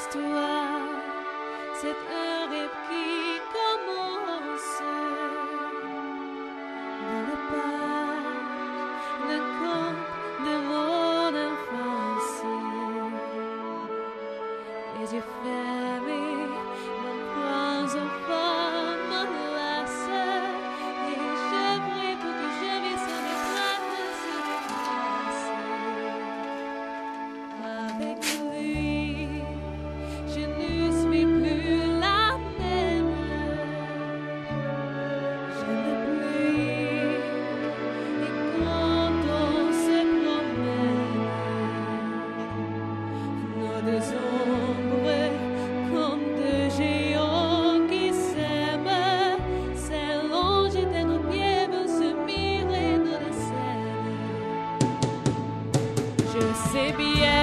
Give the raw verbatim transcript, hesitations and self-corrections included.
histoire, c'est un rêve qui commence dans les pages d'un conte de mon enfance. Les yeux fermés, mon poings au fond m'enlace et je prie pour que je visse mes traces sur les avec lui, je ne suis plus la même. Je ne plus. Et quand on se promène, nos deux ombres comme deux géants qui s'aiment, s'allongent à nos pieds, veulent se mirer dans les scènes. Je sais bien.